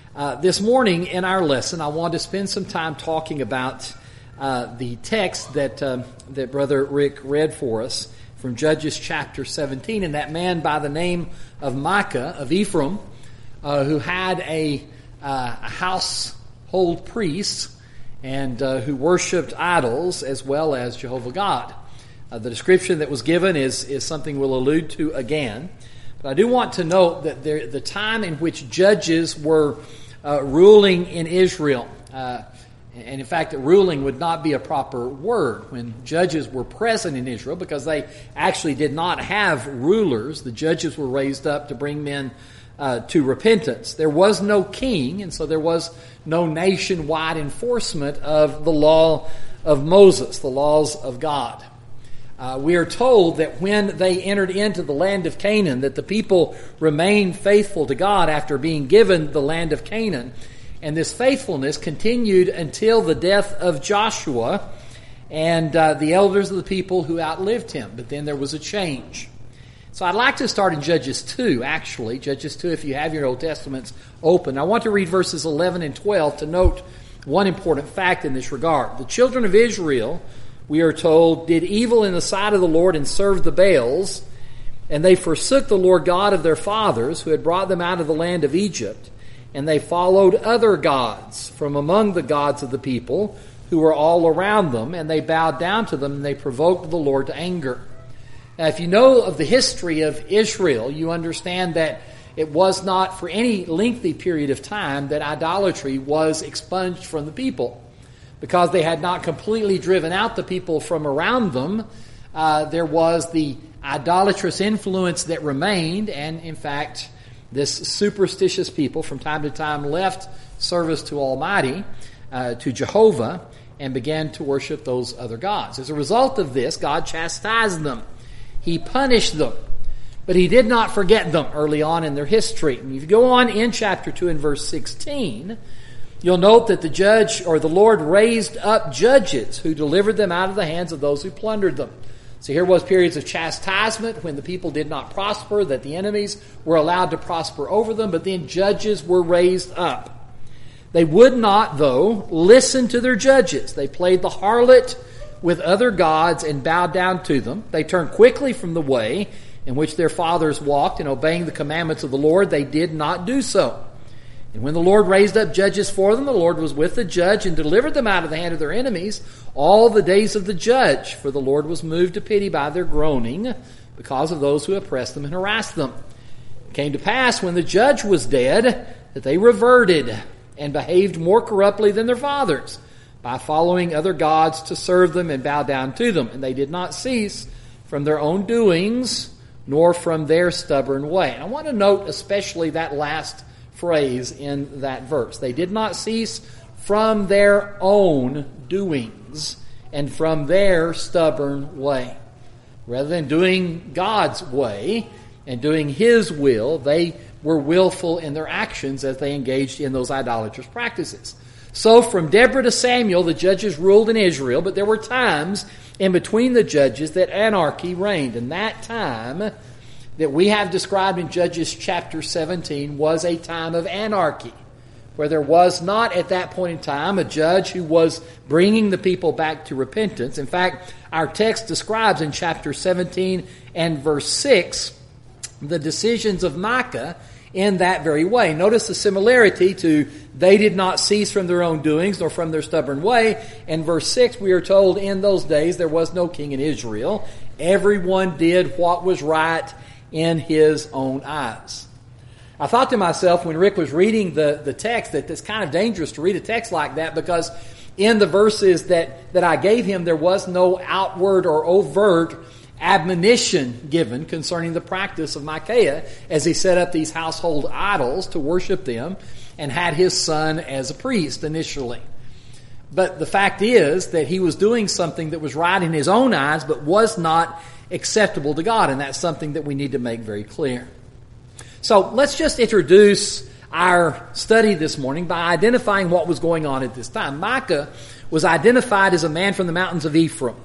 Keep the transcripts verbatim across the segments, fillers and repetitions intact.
Uh, this morning in our lesson, I want to spend some time talking about uh, the text that uh, that Brother Rick read for us from Judges chapter seventeen, and that man by the name of Micah of Ephraim, uh, who had a, uh, a household priest and uh, who worshipped idols as well as Jehovah God. Uh, the description that was given is is something we'll allude to again. But I do want to note that there, the time in which judges were uh, ruling in Israel, uh, and in fact, ruling would not be a proper word when judges were present in Israel, because they actually did not have rulers. The judges were raised up to bring men uh, to repentance. There was no king, and so there was no nationwide enforcement of the law of Moses, the laws of God. Uh, we are told that when they entered into the land of Canaan, that the people remained faithful to God after being given the land of Canaan. And this faithfulness continued until the death of Joshua and uh, the elders of the people who outlived him. But then there was a change. So I'd like to start in Judges two, actually. Judges two, if you have your Old Testaments open. I want to read verses eleven and twelve to note one important fact in this regard. The children of Israel, we are told, did evil in the sight of the Lord and served the Baals, and they forsook the Lord God of their fathers, who had brought them out of the land of Egypt, and they followed other gods from among the gods of the people who were all around them, and they bowed down to them, and they provoked the Lord to anger. Now, if you know of the history of Israel, you understand that it was not for any lengthy period of time that idolatry was expunged from the people. Because they had not completely driven out the people from around them, uh, there was the idolatrous influence that remained, and in fact, this superstitious people from time to time left service to Almighty, uh, to Jehovah, and began to worship those other gods. As a result of this, God chastised them. He punished them, but He did not forget them early on in their history. And if you go on in chapter two and verse sixteen, you'll note that the judge, or the Lord, raised up judges who delivered them out of the hands of those who plundered them. So here was periods of chastisement when the people did not prosper, that the enemies were allowed to prosper over them, but then judges were raised up. They would not, though, listen to their judges. They played the harlot with other gods and bowed down to them. They turned quickly from the way in which their fathers walked in obeying the commandments of the Lord. They did not do so. And when the Lord raised up judges for them, the Lord was with the judge and delivered them out of the hand of their enemies all the days of the judge. For the Lord was moved to pity by their groaning because of those who oppressed them and harassed them. It came to pass when the judge was dead that they reverted and behaved more corruptly than their fathers by following other gods to serve them and bow down to them. And they did not cease from their own doings nor from their stubborn way. And I want to note especially that last phrase in that verse. They did not cease from their own doings and from their stubborn way. Rather than doing God's way and doing His will, they were willful in their actions as they engaged in those idolatrous practices. So from Deborah to Samuel, the judges ruled in Israel, but there were times in between the judges that anarchy reigned. And that time that we have described in Judges chapter seventeen was a time of anarchy, where there was not at that point in time a judge who was bringing the people back to repentance. In fact, our text describes in chapter seventeen and verse six the decisions of Micah in that very way. Notice the similarity to they did not cease from their own doings nor from their stubborn way. In verse six, we are told in those days there was no king in Israel. Everyone did what was right in his own eyes. I thought to myself when Rick was reading the, the text that it's kind of dangerous to read a text like that, because in the verses that, that I gave him, there was no outward or overt admonition given concerning the practice of Micaiah as he set up these household idols to worship them and had his son as a priest initially. But the fact is that he was doing something that was right in his own eyes but was not acceptable to God, and that's something that we need to make very clear. So let's just introduce our study this morning by identifying what was going on at this time. Micah was identified as a man from the mountains of Ephraim,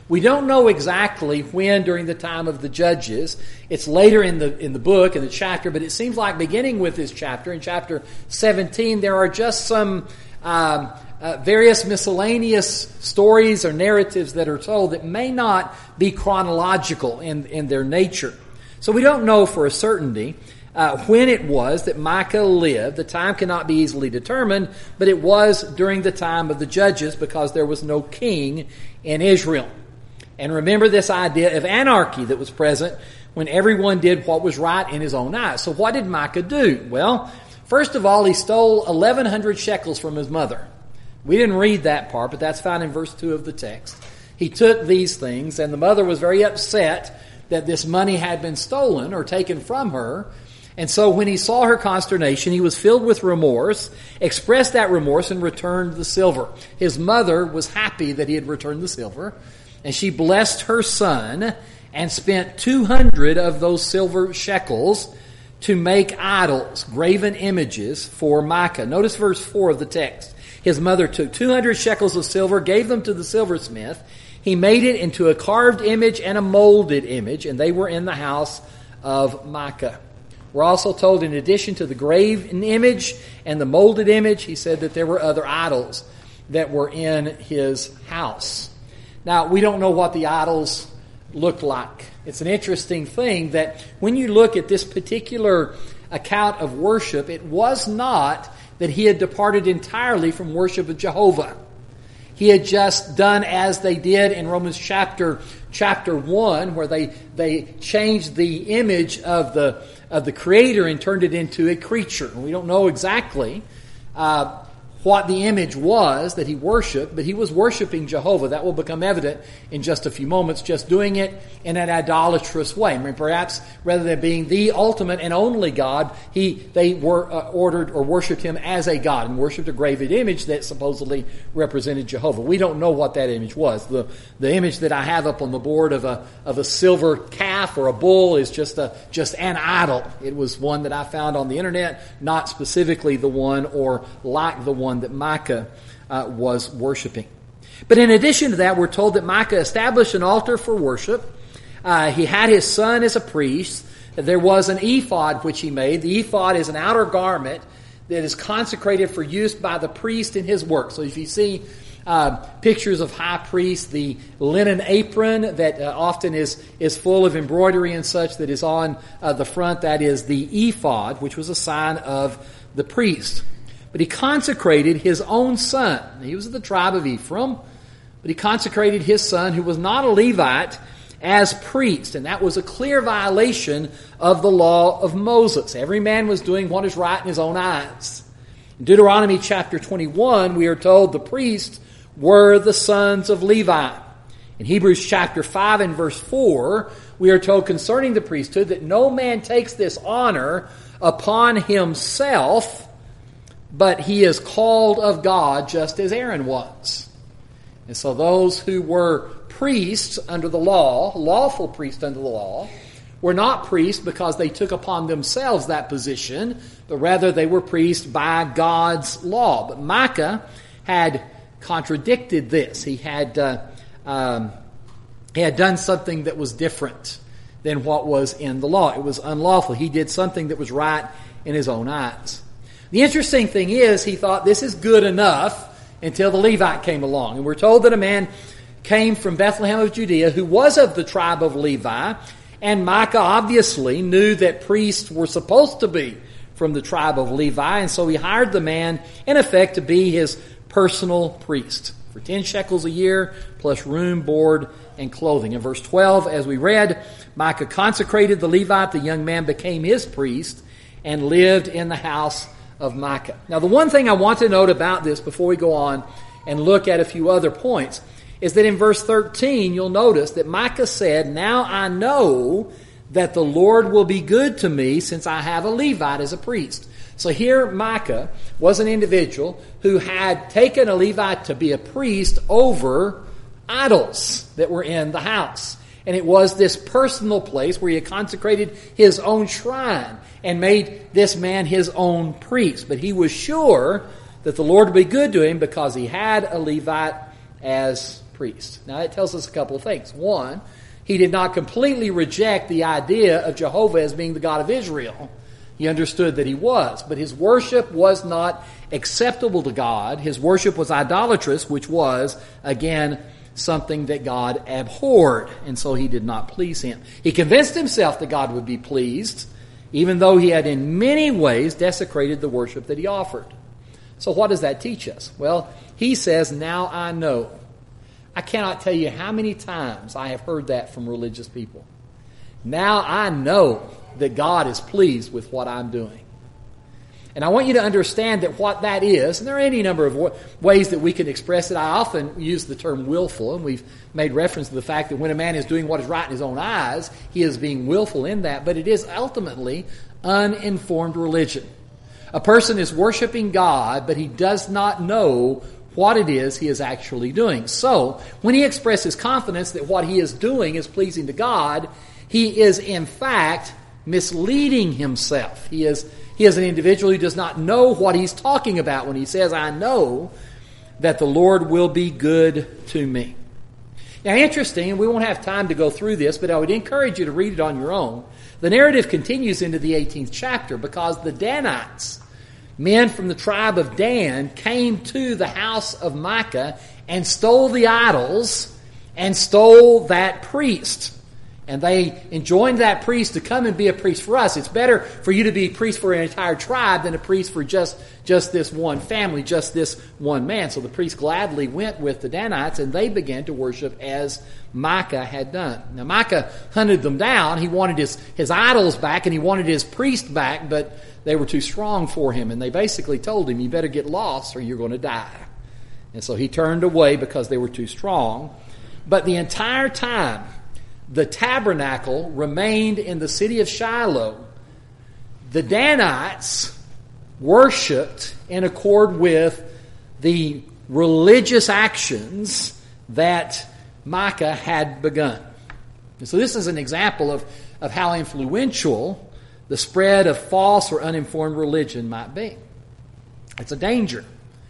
We don't know exactly when during the time of the judges. It's later in the in the book, in the chapter, but it seems like beginning with this chapter, in chapter seventeen, there are just some um, uh, various miscellaneous stories or narratives that are told that may not be chronological in, in their nature. So we don't know for a certainty uh, when it was that Micah lived. The time cannot be easily determined, but it was during the time of the judges because there was no king in Israel. And remember this idea of anarchy that was present when everyone did what was right in his own eyes. So what did Micah do? Well, first of all, he stole eleven hundred shekels from his mother. We didn't read that part, but that's found in verse two of the text. He took these things, and the mother was very upset that this money had been stolen or taken from her. And so when he saw her consternation, he was filled with remorse, expressed that remorse, and returned the silver. His mother was happy that he had returned the silver, and she blessed her son and spent two hundred of those silver shekels to make idols, graven images for Micah. Notice verse four of the text. His mother took two hundred shekels of silver, gave them to the silversmith. He made it into a carved image and a molded image, and they were in the house of Micah. We're also told, in addition to the graven image and the molded image, he said that there were other idols that were in his house. Now, we don't know what the idols looked like. It's an interesting thing that when you look at this particular account of worship, it was not that he had departed entirely from worship of Jehovah. He had just done as they did in Romans chapter chapter one, where they they changed the image of the of the Creator and turned it into a creature. And we don't know exactly uh, what the image was that he worshipped, but he was worshiping Jehovah. That will become evident in just a few moments, just doing it in an idolatrous way. I mean, perhaps rather than being the ultimate and only God, he they were uh, ordered or worshipped him as a God and worshipped a graven image that supposedly represented Jehovah. We don't know what that image was. The the image that I have up on the board of a of a silver calf or a bull is just a just an idol. It was one that I found on the internet, not specifically the one or like the one that Micah uh, was worshiping. But in addition to that, we're told that Micah established an altar for worship. Uh, he had his son as a priest. There was an ephod which he made. The ephod is an outer garment that is consecrated for use by the priest in his work. So if you see uh, pictures of high priests, the linen apron that uh, often is, is full of embroidery and such that is on uh, the front, that is the ephod, which was a sign of the priest. But he consecrated his own son. He was of the tribe of Ephraim, but he consecrated his son, who was not a Levite, as priest. And that was a clear violation of the law of Moses. Every man was doing what is right in his own eyes. In Deuteronomy chapter twenty-one, we are told the priests were the sons of Levi. In Hebrews chapter five and verse four, we are told concerning the priesthood that no man takes this honor upon himself, but he is called of God just as Aaron was. And so those who were priests under the law, lawful priests under the law, were not priests because they took upon themselves that position, but rather they were priests by God's law. But Micah had contradicted this. He had uh, um, he had done something that was different than what was in the law. It was unlawful. He did something that was right in his own eyes. The interesting thing is, he thought this is good enough until the Levite came along. And we're told that a man came from Bethlehem of Judea who was of the tribe of Levi. And Micah obviously knew that priests were supposed to be from the tribe of Levi. And so he hired the man, in effect, to be his personal priest for ten shekels a year, plus room, board, and clothing. In verse twelve, as we read, Micah consecrated the Levite. The young man became his priest and lived in the house of Micah. Now, the one thing I want to note about this before we go on and look at a few other points is that in verse thirteen, you'll notice that Micah said, "Now I know that the Lord will be good to me since I have a Levite as a priest." So here Micah was an individual who had taken a Levite to be a priest over idols that were in the house. And it was this personal place where he had consecrated his own shrine and made this man his own priest. But he was sure that the Lord would be good to him because he had a Levite as priest. Now, that tells us a couple of things. One, he did not completely reject the idea of Jehovah as being the God of Israel. He understood that he was, but his worship was not acceptable to God. His worship was idolatrous, which was, again, something that God abhorred, and so he did not please him. He convinced himself that God would be pleased, even though he had in many ways desecrated the worship that he offered. So what does that teach us? Well, he says, now I know. I cannot tell you how many times I have heard that from religious people. Now I know that God is pleased with what I'm doing. And I want you to understand that what that is, and there are any number of ways that we can express it. I often use the term willful, and we've made reference to the fact that when a man is doing what is right in his own eyes, he is being willful in that, but it is ultimately uninformed religion. A person is worshiping God, but he does not know what it is he is actually doing. So, when he expresses confidence that what he is doing is pleasing to God, he is in fact misleading himself. He is He is an individual who does not know what he's talking about when he says, I know that the Lord will be good to me. Now, interesting, and we won't have time to go through this, but I would encourage you to read it on your own. The narrative continues into the eighteenth chapter because the Danites, men from the tribe of Dan, came to the house of Micah and stole the idols and stole that priest. And they enjoined that priest to come and be a priest for us. It's better for you to be a priest for an entire tribe than a priest for just, just this one family, just this one man. So the priest gladly went with the Danites, and they began to worship as Micah had done. Now Micah hunted them down. He wanted his, his idols back, and he wanted his priest back, but they were too strong for him. And they basically told him, you better get lost or you're going to die. And so he turned away because they were too strong. But the entire time, the tabernacle remained in the city of Shiloh. The Danites worshipped in accord with the religious actions that Micah had begun. And so this is an example of, of how influential the spread of false or uninformed religion might be. It's a danger.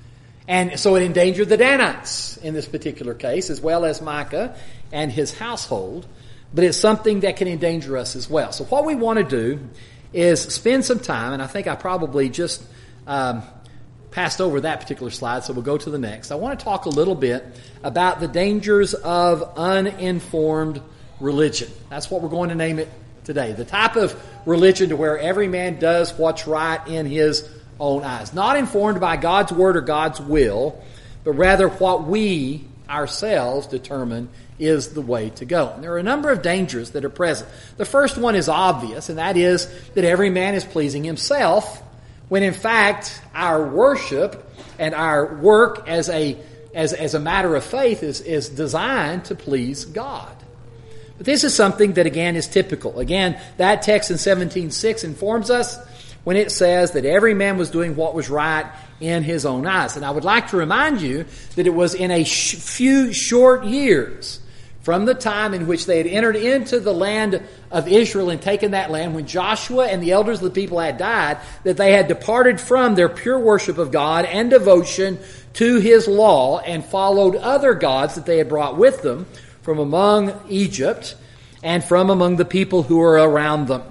And so it endangered the Danites in this particular case, as well as Micah and his household. But it's something that can endanger us as well. So what we want to do is spend some time, and I think I probably just um, passed over that particular slide, so we'll go to the next. I want to talk a little bit about the dangers of uninformed religion. That's what we're going to name it today. The type of religion to where every man does what's right in his own eyes. Not informed by God's word or God's will, but rather what we ourselves determine is the way to go. And there are a number of dangers that are present. The first one is obvious, and that is that every man is pleasing himself, when in fact our worship and our work as a as, as a matter of faith is, is designed to please God. But this is something that again is typical. Again, that text in seventeen six informs us when it says that every man was doing what was right in his own eyes. And I would like to remind you that it was in a sh- few short years from the time in which they had entered into the land of Israel and taken that land, when Joshua and the elders of the people had died, that they had departed from their pure worship of God and devotion to His law and followed other gods that they had brought with them from among Egypt and from among the people who were around them.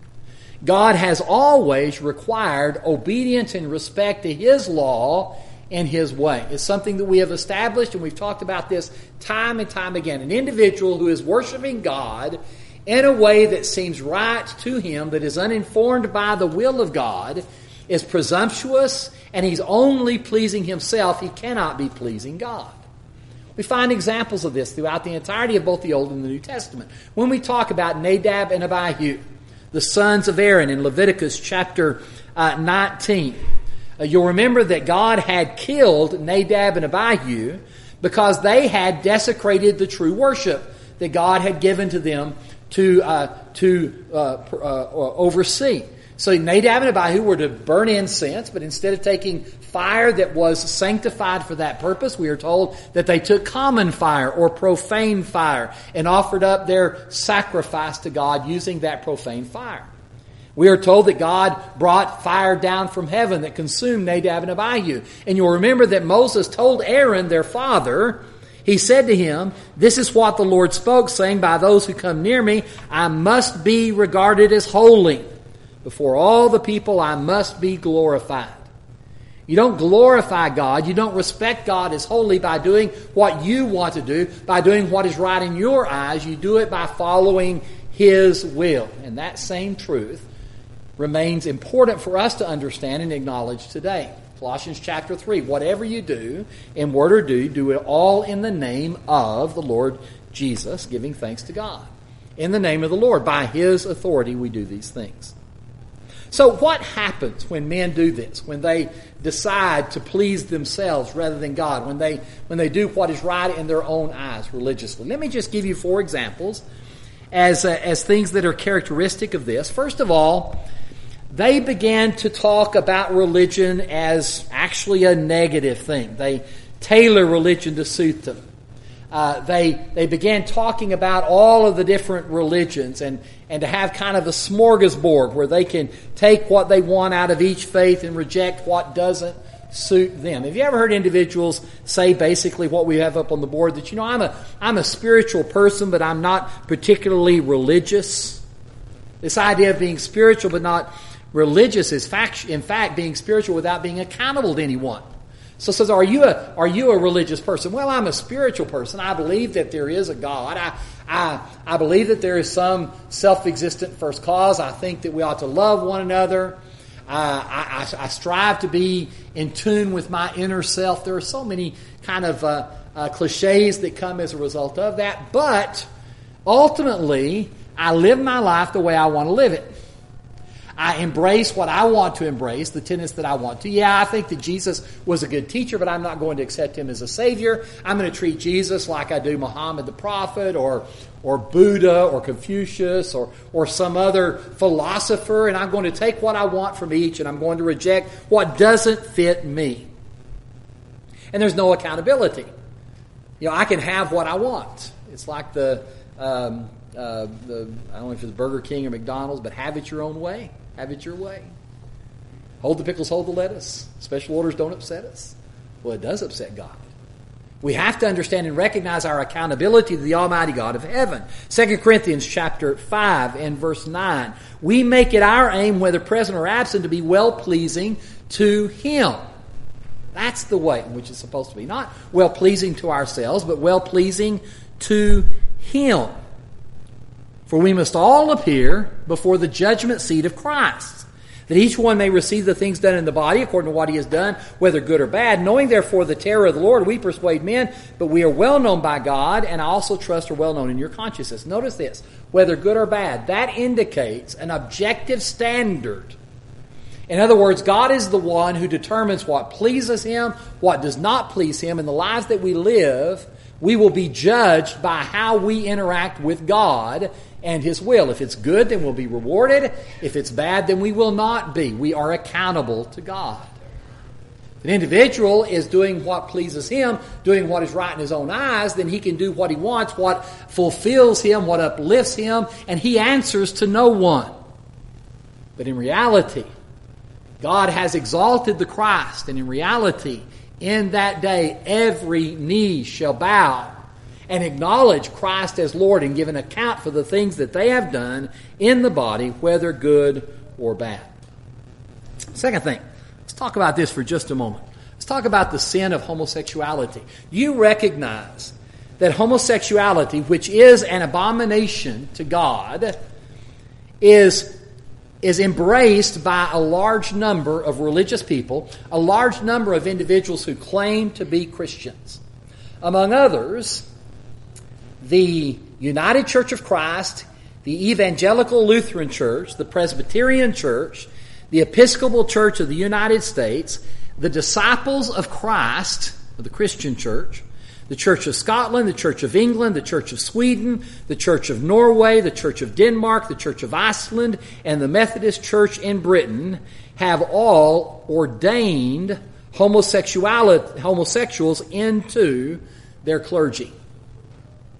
God has always required obedience and respect to His law and His way. It's something that we have established, and we've talked about this time and time again. An individual who is worshiping God in a way that seems right to him, that is uninformed by the will of God, is presumptuous, and he's only pleasing himself. He cannot be pleasing God. We find examples of this throughout the entirety of both the Old and the New Testament. When we talk about Nadab and Abihu, the sons of Aaron, in Leviticus chapter uh, nineteen, uh, you'll remember that God had killed Nadab and Abihu because they had desecrated the true worship that God had given to them to uh, to uh, uh, oversee. So Nadab and Abihu were to burn incense, but instead of taking fire that was sanctified for that purpose, we are told that they took common fire or profane fire and offered up their sacrifice to God using that profane fire. We are told that God brought fire down from heaven that consumed Nadab and Abihu. And you'll remember that Moses told Aaron, their father, He said to him, "This is what the Lord spoke, saying, by those who come near me, I must be regarded as holy. Before all the people, I must be glorified." You don't glorify God, you don't respect God as holy by doing what you want to do, by doing what is right in your eyes. You do it by following His will. And that same truth remains important for us to understand and acknowledge today. Colossians chapter three, whatever you do, in word or deed, do it all in the name of the Lord Jesus, giving thanks to God. In the name of the Lord, by His authority, we do these things. So what happens when men do this? When they decide to please themselves rather than God? When they when they do what is right in their own eyes religiously? Let me just give you four examples as uh, as things that are characteristic of this. First of all, they began to talk about religion as actually a negative thing. They tailor religion to suit them. Uh, they they began talking about all of the different religions and, and to have kind of a smorgasbord where they can take what they want out of each faith and reject what doesn't suit them. Have you ever heard individuals say basically what we have up on the board, that, you know, I'm a I'm a spiritual person, but I'm not particularly religious? This idea of being spiritual but not religious is fact, in fact being spiritual without being accountable to anyone. So it says, are you a are you a religious person? Well, I'm a spiritual person. I believe that there is a God. I I I believe that there is some self-existent first cause. I think that we ought to love one another. Uh, I, I I strive to be in tune with my inner self. There are so many kind of uh, uh, cliches that come as a result of that. But ultimately, I live my life the way I want to live it. I embrace what I want to embrace, the tenets that I want to. Yeah, I think that Jesus was a good teacher, but I'm not going to accept Him as a Savior. I'm going to treat Jesus like I do Muhammad the Prophet or or Buddha or Confucius or, or some other philosopher, and I'm going to take what I want from each and I'm going to reject what doesn't fit me. And there's no accountability. You know, I can have what I want. It's like the, um, uh, the I don't know if it's Burger King or McDonald's, but have it your own way. Have it your way. Hold the pickles, hold the lettuce. Special orders don't upset us. Well, it does upset God. We have to understand and recognize our accountability to the Almighty God of heaven. Second Corinthians chapter five and verse nine. We make it our aim, whether present or absent, to be well-pleasing to Him. That's the way in which it's supposed to be. Not well-pleasing to ourselves, but well-pleasing to Him. For we must all appear before the judgment seat of Christ, that each one may receive the things done in the body according to what he has done, whether good or bad. Knowing therefore the terror of the Lord, we persuade men, but we are well known by God, and I also trust are well known in your consciences. Notice this, whether good or bad, that indicates an objective standard. In other words, God is the one who determines what pleases Him, what does not please Him. In the lives that we live, we will be judged by how we interact with God and His will. If it's good, then we'll be rewarded. If it's bad, then we will not be. We are accountable to God. If an individual is doing what pleases him, doing what is right in his own eyes, then he can do what he wants, what fulfills him, what uplifts him, and he answers to no one. But in reality, God has exalted the Christ, and in reality, in that day, every knee shall bow and acknowledge Christ as Lord and give an account for the things that they have done in the body, whether good or bad. Second thing, let's talk about this for just a moment. Let's talk about the sin of homosexuality. You recognize that homosexuality, which is an abomination to God, is, is embraced by a large number of religious people, a large number of individuals who claim to be Christians. Among others, the United Church of Christ, the Evangelical Lutheran Church, the Presbyterian Church, the Episcopal Church of the United States, the Disciples of Christ, of the Christian Church, the Church of Scotland, the Church of England, the Church of Sweden, the Church of Norway, the Church of Denmark, the Church of Iceland, and the Methodist Church in Britain have all ordained homosexuality, homosexuals into their clergy.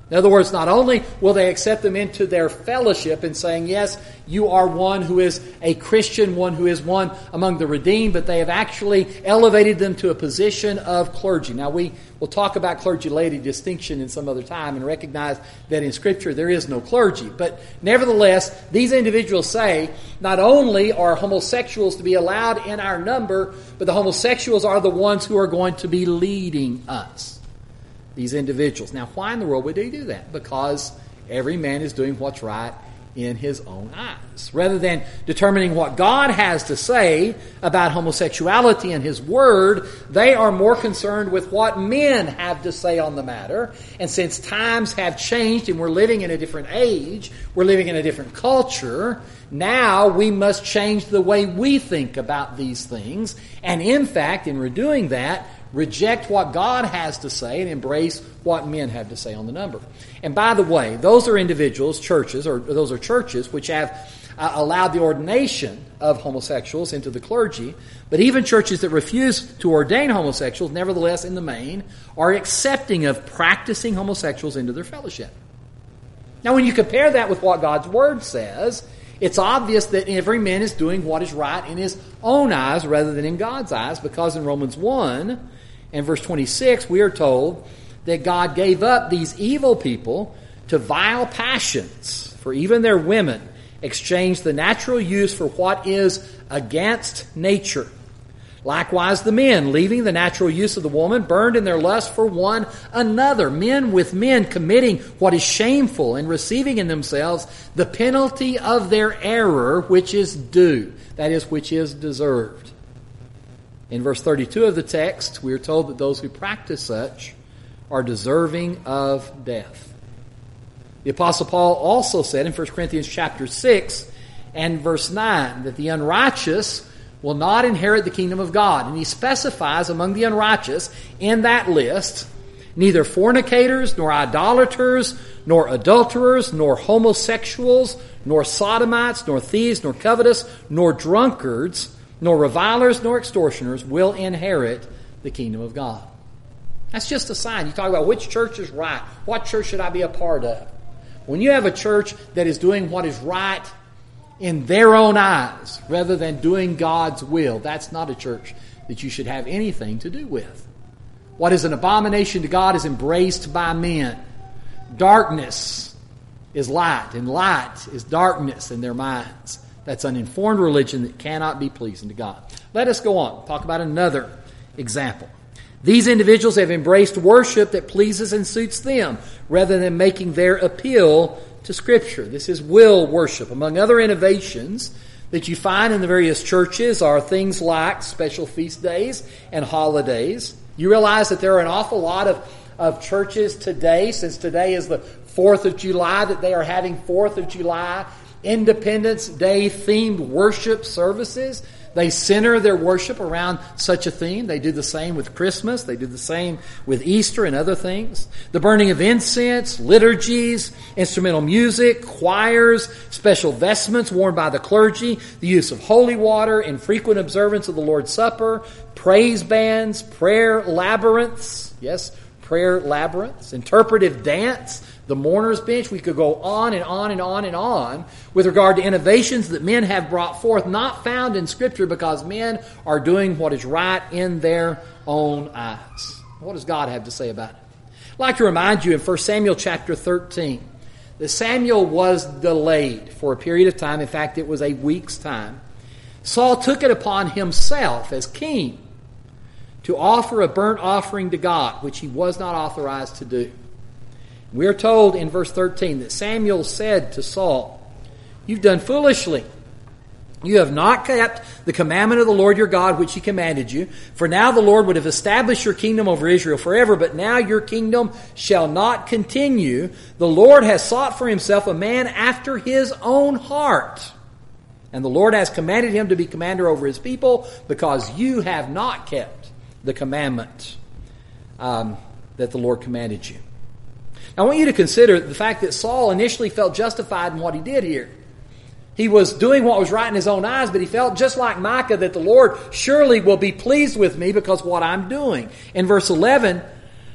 In other words, not only will they accept them into their fellowship and saying, yes, you are one who is a Christian, one who is one among the redeemed, but they have actually elevated them to a position of clergy. Now, we will talk about clergy-laity distinction in some other time and recognize that in Scripture there is no clergy. But nevertheless, these individuals say, not only are homosexuals to be allowed in our number, but the homosexuals are the ones who are going to be leading us. These individuals. Now, why in the world would they do that? Because every man is doing what's right in his own eyes. Rather than determining what God has to say about homosexuality and His Word, they are more concerned with what men have to say on the matter. And since times have changed and we're living in a different age, we're living in a different culture, now we must change the way we think about these things. And in fact, in doing that, reject what God has to say and embrace what men have to say on the number. And by the way, those are individuals, churches, or those are churches which have uh, allowed the ordination of homosexuals into the clergy. But even churches that refuse to ordain homosexuals, nevertheless, in the main, are accepting of practicing homosexuals into their fellowship. Now, when you compare that with what God's Word says, it's obvious that every man is doing what is right in his own eyes rather than in God's eyes, because in Romans one and verse twenty-six, we are told that God gave up these evil people to vile passions, for even their women exchanged the natural use for what is against nature. Likewise, the men, leaving the natural use of the woman, burned in their lust for one another, men with men committing what is shameful and receiving in themselves the penalty of their error, which is due, that is, which is deserved. In verse thirty-two of the text, we are told that those who practice such are deserving of death. The Apostle Paul also said in First Corinthians chapter six and verse nine that the unrighteous will not inherit the kingdom of God. And he specifies among the unrighteous in that list neither fornicators, nor idolaters, nor adulterers, nor homosexuals, nor sodomites, nor thieves, nor covetous, nor drunkards, nor revilers, nor extortioners will inherit the kingdom of God. That's just a sign. You talk about which church is right. What church should I be a part of? When you have a church that is doing what is right in their own eyes, rather than doing God's will, that's not a church that you should have anything to do with. What is an abomination to God is embraced by men. Darkness is light, and light is darkness in their minds. That's uninformed religion that cannot be pleasing to God. Let us go on. Talk about another example. These individuals have embraced worship that pleases and suits them, rather than making their appeal to Scripture. This is will worship. Among other innovations that you find in the various churches are things like special feast days and holidays. You realize that there are an awful lot of, of churches today, since today is the fourth of July, that they are having fourth of July Independence Day themed worship services. They center their worship around such a theme. They do the same with Christmas. They do the same with Easter and other things. The burning of incense, liturgies, instrumental music, choirs, special vestments worn by the clergy, the use of holy water, infrequent observance of the Lord's Supper, praise bands, prayer labyrinths, yes, prayer labyrinths, interpretive dance, the mourner's bench. We could go on and on and on and on with regard to innovations that men have brought forth, not found in Scripture, because men are doing what is right in their own eyes. What does God have to say about it? I'd like to remind you in First Samuel chapter thirteen that Samuel was delayed for a period of time. In fact, it was a week's time. Saul took it upon himself as king to offer a burnt offering to God, which he was not authorized to do. We are told in verse thirteen that Samuel said to Saul, "You've done foolishly. You have not kept the commandment of the Lord your God, which he commanded you. For now the Lord would have established your kingdom over Israel forever, but now your kingdom shall not continue. The Lord has sought for himself a man after his own heart. And the Lord has commanded him to be commander over his people, because you have not kept the commandment um, that the Lord commanded you." Now, I want you to consider the fact that Saul initially felt justified in what he did here. He was doing what was right in his own eyes, but he felt just like Micah that the Lord surely will be pleased with me because of what I'm doing. In verse eleven,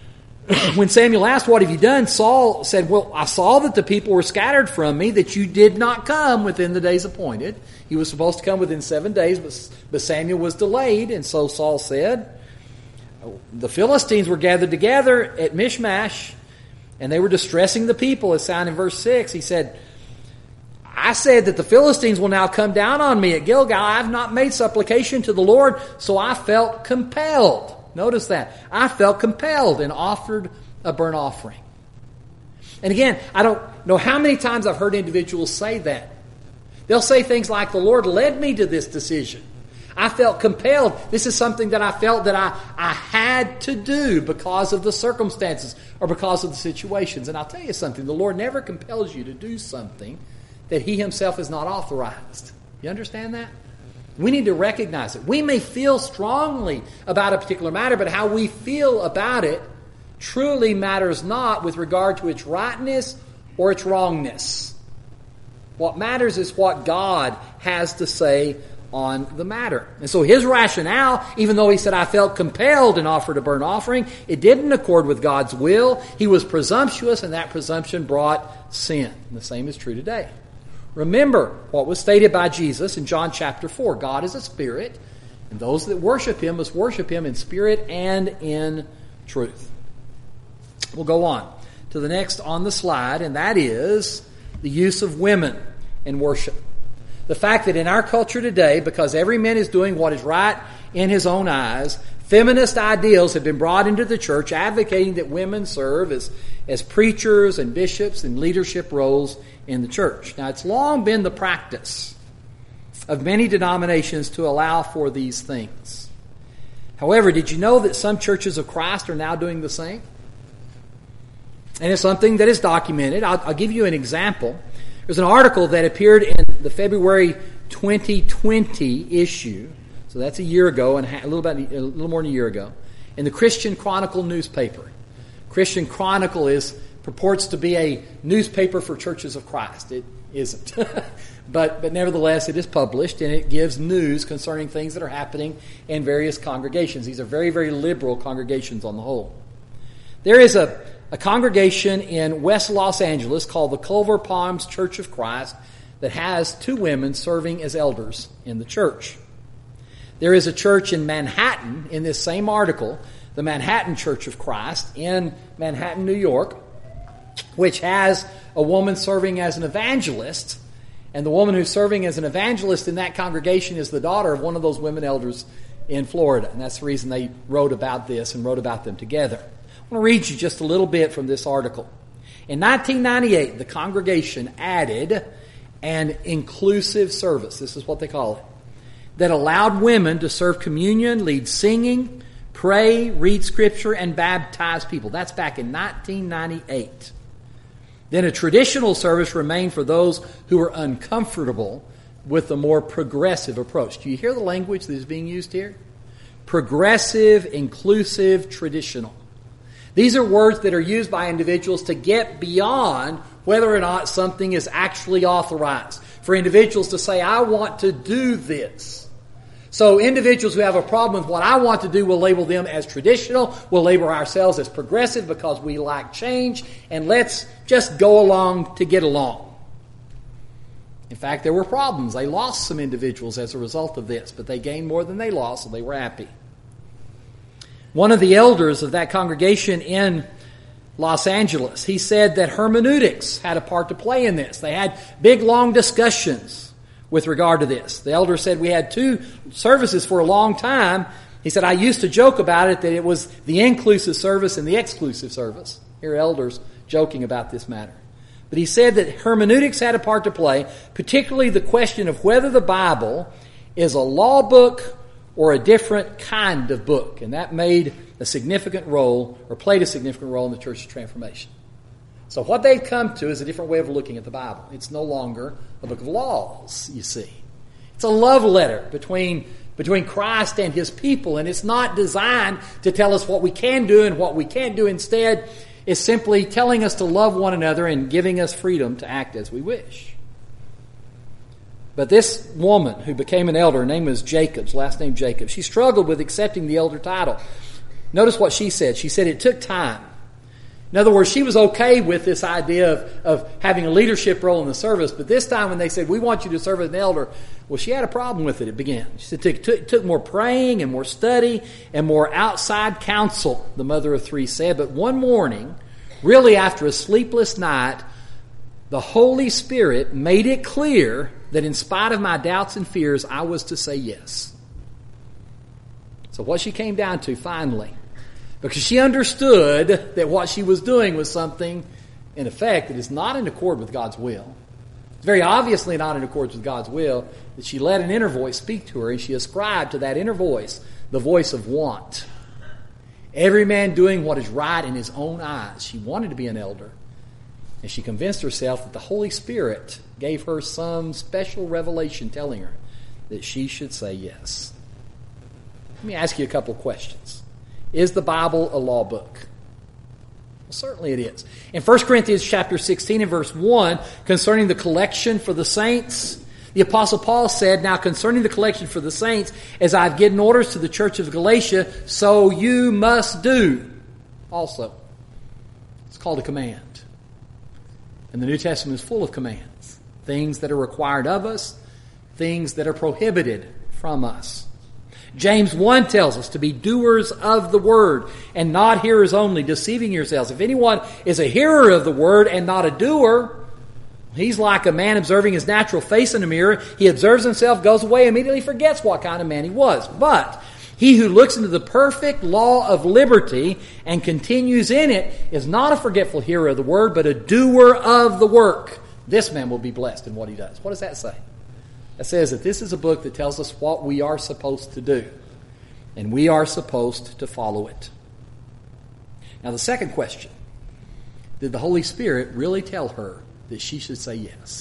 when Samuel asked, "What have you done?" Saul said, "Well, I saw that the people were scattered from me, that you did not come within the days appointed." He was supposed to come within seven days, but, but Samuel was delayed. And so Saul said, "The Philistines were gathered together at Mishmash, and they were distressing the people," as found in verse six. He said, "I said that the Philistines will now come down on me at Gilgal. I have not made supplication to the Lord, so I felt compelled." Notice that. I felt compelled and offered a burnt offering. And again, I don't know how many times I've heard individuals say that. They'll say things like, "The Lord led me to this decision. I felt compelled. This is something that I felt that I, I had to do because of the circumstances or because of the situations." And I'll tell you something. The Lord never compels you to do something that He Himself has not authorized. You understand that? We need to recognize it. We may feel strongly about a particular matter, but how we feel about it truly matters not with regard to its rightness or its wrongness. What matters is what God has to say on the matter. And so his rationale, even though he said, "I felt compelled and offered a burnt offering," it didn't accord with God's will. He was presumptuous, and that presumption brought sin. And the same is true today. Remember what was stated by Jesus in John chapter four. God is a spirit, and those that worship Him must worship Him in spirit and in truth. We'll go on to the next on the slide, and that is the use of women in worship. The fact that in our culture today, because every man is doing what is right in his own eyes, feminist ideals have been brought into the church advocating that women serve as, as preachers and bishops in leadership roles in the church. Now, it's long been the practice of many denominations to allow for these things. However, did you know that some churches of Christ are now doing the same? And it's something that is documented. I'll, I'll give you an example. There's an article that appeared in the February twenty twenty issue, so that's a year ago, and a little, about, a little more than a year ago, in the Christian Chronicle newspaper. Christian Chronicle is purports to be a newspaper for churches of Christ. It isn't. but but nevertheless, it is published, and it gives news concerning things that are happening in various congregations. These are very, very liberal congregations on the whole. There is a, a congregation in West Los Angeles called the Culver Palms Church of Christ that has two women serving as elders in the church. There is a church in Manhattan, in this same article, the Manhattan Church of Christ in Manhattan, New York, which has a woman serving as an evangelist, and the woman who's serving as an evangelist in that congregation is the daughter of one of those women elders in Florida, and that's the reason they wrote about this and wrote about them together. I want to read you just a little bit from this article. In nineteen ninety-eight, the congregation added an inclusive service, this is what they call it, that allowed women to serve communion, lead singing, pray, read scripture, and baptize people. That's back in nineteen ninety-eight. Then a traditional service remained for those who were uncomfortable with the more progressive approach. Do you hear the language that is being used here? Progressive, inclusive, traditional. These are words that are used by individuals to get beyond whether or not something is actually authorized. For individuals to say, "I want to do this." So individuals who have a problem with what I want to do will label them as traditional. We'll label ourselves as progressive because we like change. And let's just go along to get along. In fact, there were problems. They lost some individuals as a result of this, but they gained more than they lost, so they were happy. One of the elders of that congregation in Los Angeles, he said that hermeneutics had a part to play in this. They had big, long discussions with regard to this. The elder said, "We had two services for a long time." He said, "I used to joke about it that it was the inclusive service and the exclusive service." Here are elders joking about this matter. But he said that hermeneutics had a part to play, particularly the question of whether the Bible is a law book or a different kind of book. And that made a significant role, or played a significant role in the church's transformation. So what they've come to is a different way of looking at the Bible. It's no longer a book of laws, you see. It's a love letter between, between Christ and His people, and it's not designed to tell us what we can do and what we can't do. Instead, it's simply telling us to love one another and giving us freedom to act as we wish. But this woman who became an elder, her name was Jacobs, last name Jacobs, she struggled with accepting the elder title. Notice what she said. She said, "It took time. In other words, she was okay with this idea of, of having a leadership role in the service, but this time when they said, we want you to serve as an elder, well, she had a problem with it. It began. She said it took, it took more praying and more study and more outside counsel, the mother of three said. But one morning, really after a sleepless night, the Holy Spirit made it clear that in spite of my doubts and fears, I was to say yes. So what she came down to finally, because she understood that what she was doing was something, in effect, that is not in accord with God's will. It's very obviously not in accord with God's will, that she let an inner voice speak to her, and she ascribed to that inner voice the voice of want. Every man doing what is right in his own eyes. She wanted to be an elder, and she convinced herself that the Holy Spirit gave her some special revelation telling her that she should say yes. Let me ask you a couple of questions. Is the Bible a law book? Well, certainly it is. In First Corinthians chapter sixteen and verse one, concerning the collection for the saints, the Apostle Paul said, now concerning the collection for the saints, as I've given orders to the church of Galatia, so you must do also. It's called a command. And the New Testament is full of commands. Things that are required of us, things that are prohibited from us. James one tells us to be doers of the word and not hearers only, deceiving yourselves. If anyone is a hearer of the word and not a doer, he's like a man observing his natural face in a mirror. He observes himself, goes away, immediately forgets what kind of man he was. But he who looks into the perfect law of liberty and continues in it is not a forgetful hearer of the word, but a doer of the work. This man will be blessed in what he does. What does that say? It says that this is a book that tells us what we are supposed to do. And we are supposed to follow it. Now the second question. Did the Holy Spirit really tell her that she should say yes?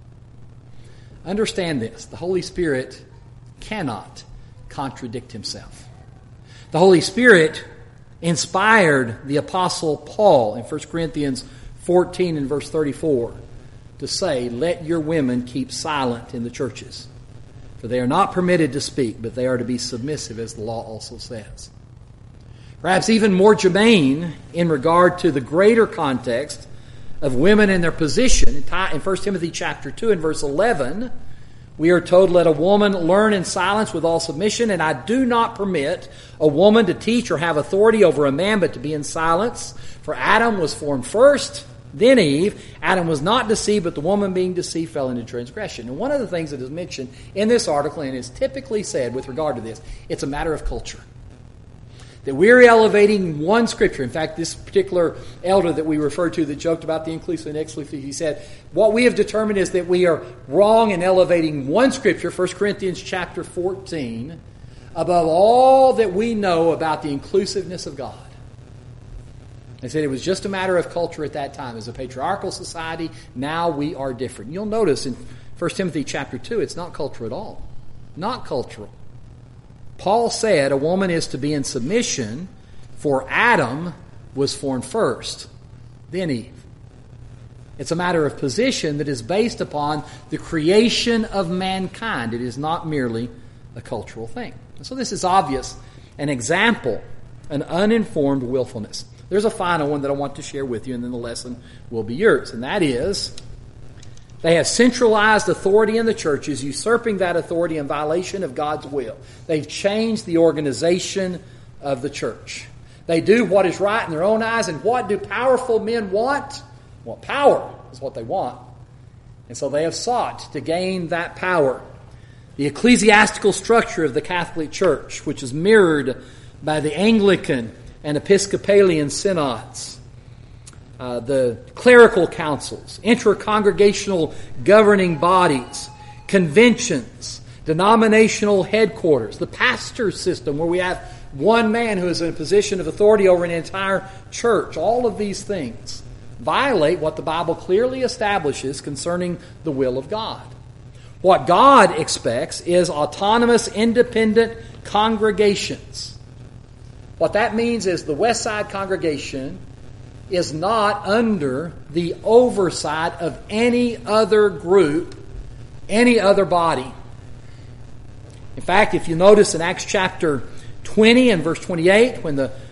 Understand this. The Holy Spirit cannot contradict himself. The Holy Spirit inspired the Apostle Paul in First Corinthians fourteen and verse thirty-four to say, let your women keep silent in the churches, for they are not permitted to speak, but they are to be submissive, as the law also says. Perhaps even more germane in regard to the greater context of women and their position, in First Timothy chapter two and verse eleven, we are told, let a woman learn in silence with all submission, and I do not permit a woman to teach or have authority over a man, but to be in silence. For Adam was formed first, then Eve. Adam was not deceived, but the woman being deceived fell into transgression. And one of the things that is mentioned in this article, and is typically said with regard to this, it's a matter of culture. That we're elevating one scripture. In fact, this particular elder that we referred to that joked about the inclusive and exclusive, he said, what we have determined is that we are wrong in elevating one scripture, First Corinthians chapter fourteen, above all that we know about the inclusiveness of God. They said it was just a matter of culture at that time. As a patriarchal society, now we are different. You'll notice in First Timothy chapter two, it's not culture at all. Not cultural. Paul said a woman is to be in submission, for Adam was formed first, then Eve. It's a matter of position that is based upon the creation of mankind. It is not merely a cultural thing. So this is obvious, an example, an uninformed willfulness. There's a final one that I want to share with you, and then the lesson will be yours. And that is, they have centralized authority in the churches, usurping that authority in violation of God's will. They've changed the organization of the church. They do what is right in their own eyes. And what do powerful men want? Well, power is what they want. And so they have sought to gain that power. The ecclesiastical structure of the Catholic Church, which is mirrored by the Anglican and Episcopalian synods, uh, the clerical councils, intra-congregational governing bodies, conventions, denominational headquarters, the pastor system where we have one man who is in a position of authority over an entire church. All of these things violate what the Bible clearly establishes concerning the will of God. What God expects is autonomous, independent congregations. What that means is the Westside congregation is not under the oversight of any other group, any other body. In fact, if you notice in Acts chapter twenty and verse twenty-eight, when the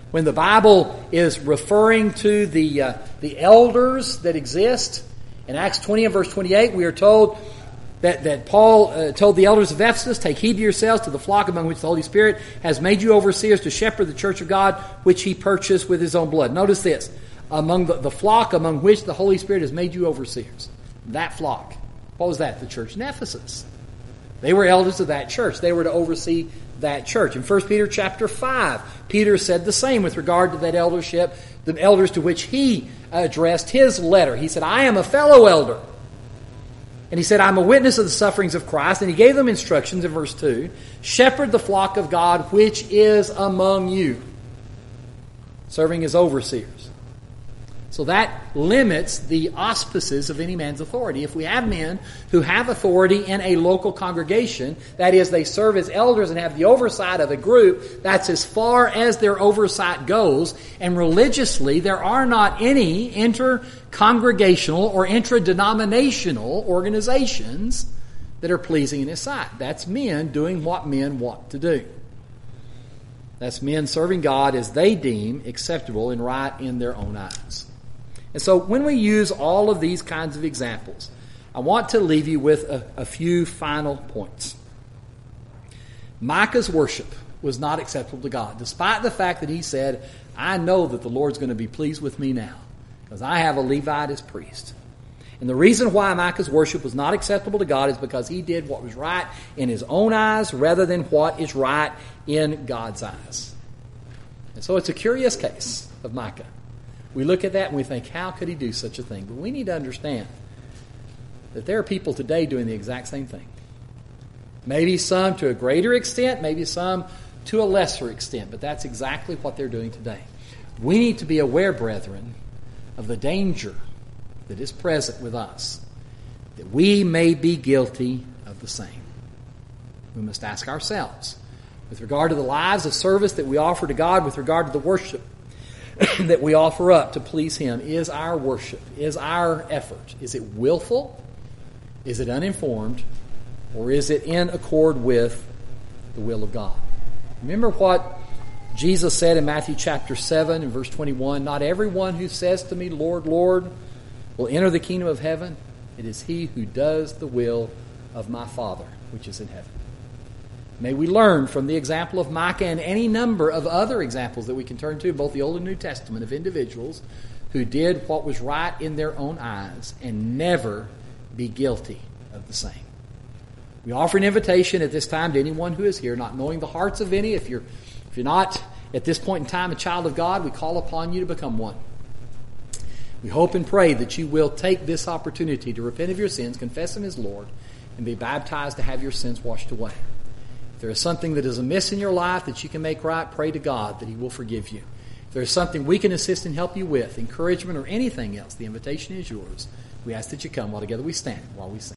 When the Bible is referring to the uh, the elders that exist, in Acts twenty and verse twenty-eight, we are told that, that Paul uh, told the elders of Ephesus, take heed to yourselves to the flock among which the Holy Spirit has made you overseers to shepherd the church of God, which he purchased with his own blood. Notice this, among the, the flock among which the Holy Spirit has made you overseers. That flock. What was that? The church in Ephesus. They were elders of that church. They were to oversee that church. In First Peter chapter five, Peter said the same with regard to that eldership, the elders to which he addressed his letter. He said, I am a fellow elder. And he said, I'm a witness of the sufferings of Christ. And he gave them instructions in verse two. Shepherd the flock of God which is among you. Serving as overseers. So that limits the auspices of any man's authority. If we have men who have authority in a local congregation, that is, they serve as elders and have the oversight of a group, that's as far as their oversight goes. And religiously, there are not any inter-congregational or intra-denominational organizations that are pleasing in his sight. That's men doing what men want to do. That's men serving God as they deem acceptable and right in their own eyes. And so when we use all of these kinds of examples, I want to leave you with a, a few final points. Micah's worship was not acceptable to God, despite the fact that he said, I know that the Lord's going to be pleased with me now, because I have a Levite as priest. And the reason why Micah's worship was not acceptable to God is because he did what was right in his own eyes rather than what is right in God's eyes. And so it's a curious case of Micah. We look at that and we think, how could he do such a thing? But we need to understand that there are people today doing the exact same thing. Maybe some to a greater extent, maybe some to a lesser extent, but that's exactly what they're doing today. We need to be aware, brethren, of the danger that is present with us, that we may be guilty of the same. We must ask ourselves, with regard to the lives of service that we offer to God, with regard to the worship that we offer up to please Him, is our worship, is our effort, is it willful, is it uninformed, or is it in accord with the will of God? Remember what Jesus said in Matthew chapter seven and verse twenty-one, not everyone who says to me, Lord, Lord, will enter the kingdom of heaven. It is he who does the will of my Father which is in heaven. May we learn from the example of Micah and any number of other examples that we can turn to, both the Old and New Testament, of individuals who did what was right in their own eyes and never be guilty of the same. We offer an invitation at this time to anyone who is here, not knowing the hearts of any. If you're, if you're not at this point in time a child of God, we call upon you to become one. We hope and pray that you will take this opportunity to repent of your sins, confess Him as Lord, and be baptized to have your sins washed away. If there is something that is amiss in your life that you can make right, pray to God that He will forgive you. If there is something we can assist and help you with, encouragement or anything else, the invitation is yours. We ask that you come while together we stand, while we sing.